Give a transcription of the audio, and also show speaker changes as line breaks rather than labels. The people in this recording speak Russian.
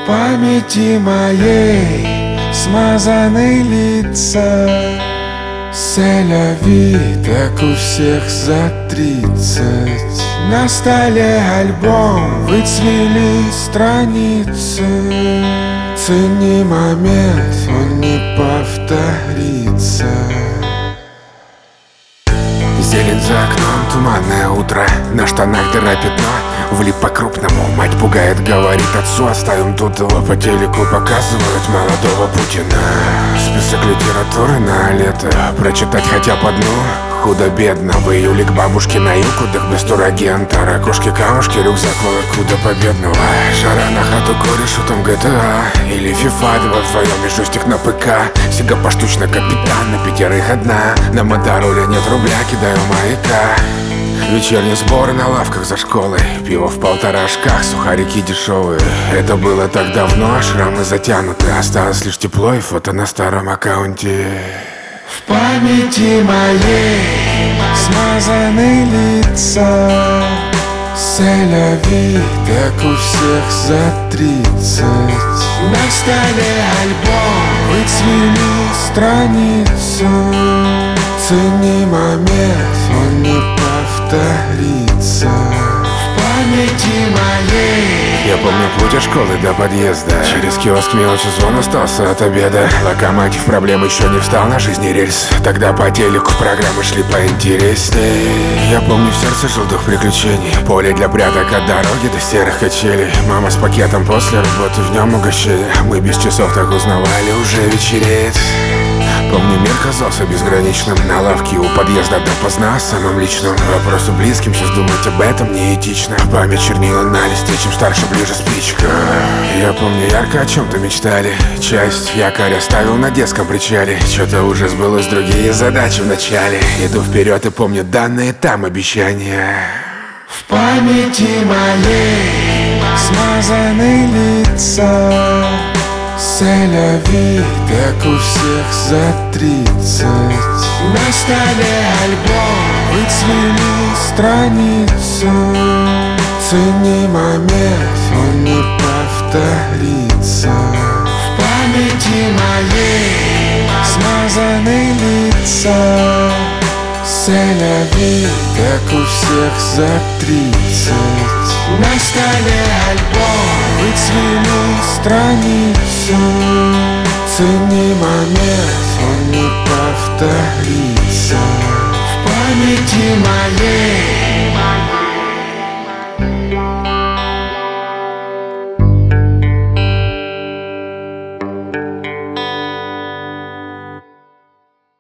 В памяти моей смазаны лица. Селяви, так у всех за 30. На столе альбом, выцвели страницы. Цени момент, он не повторится. Зелень за окном, туманное утро. На штанах дыра пятно, влип по-крупному. Мать пугает, говорит отцу: оставим тут его. По телеку показывают молодого Путина. Список литературы на лето прочитать хотя бы одну. Худо-бедно, в июле к бабушке на юг, отдых без турагента. Ракушки, камушки, рюкзак, волокуда победного. Жара на хату корешу, там GTA или FIFA 2 вдвоем и джойстик на ПК. Сига поштучно, капитан, на 5 одна. На мотороле нет рубля, кидаю маяка. Вечерние сборы на лавках за школой. Пиво в полторашках, сухарики дешевые. Это было так давно, шрамы затянуты. Осталось лишь тепло и фото на старом аккаунте. В памяти моей смазаны лица. Селяви, так у всех за 30. На столе альбом, выцвели страницы. Цени момент, он не повторится. В памяти моей. Я помню путь от школы до подъезда. Через киоск мелочи, звон остался от обеда. Локомотив проблем еще не встал на жизни рельс. Тогда по телеку программы шли поинтересней. Я помню в сердце желтых приключений. Поле для пряток от дороги до серых качелей. Мама с пакетом после работы, в нем угощение. Мы без часов так узнавали, уже вечереет. Помню, мир казался безграничным. На лавке у подъезда допоздна, самым личным. Вопросу близким, сейчас думать об этом неэтично. Память чернила на листе, чем старше, ближе спичка. Я помню ярко, о чем-то мечтали. Часть якорь оставил на детском причале. Что-то уже сбылось, другие задачи в начале. Иду вперед и помню данные там обещания. В памяти моей смазаны лица. Селяви, так у всех за 30. На столе альбом, выцвели страницы. Цени момент, он не повторится. В памяти моей смазаны лица. Селяви, так у всех за 30. На столе альбом, выцвели страницы. Цени момент, он не повторится. В памяти моей.